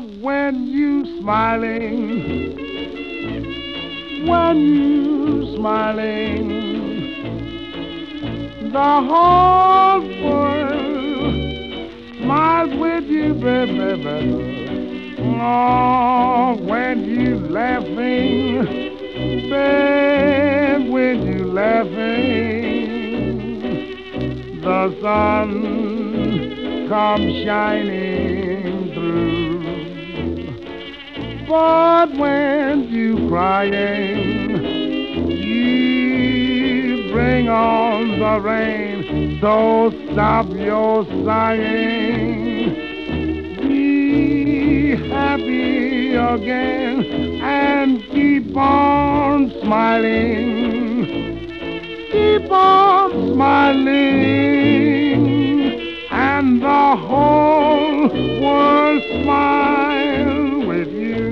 when you smiling, when you smiling, the whole world smiles with you, baby. Oh, when you laughing, babe, when you laughing, the sun comes shining through. But when you crying, you bring on the rain. So stop your sighing. Be happy again and keep on smiling. Keep on smiling, and the whole world smile with you.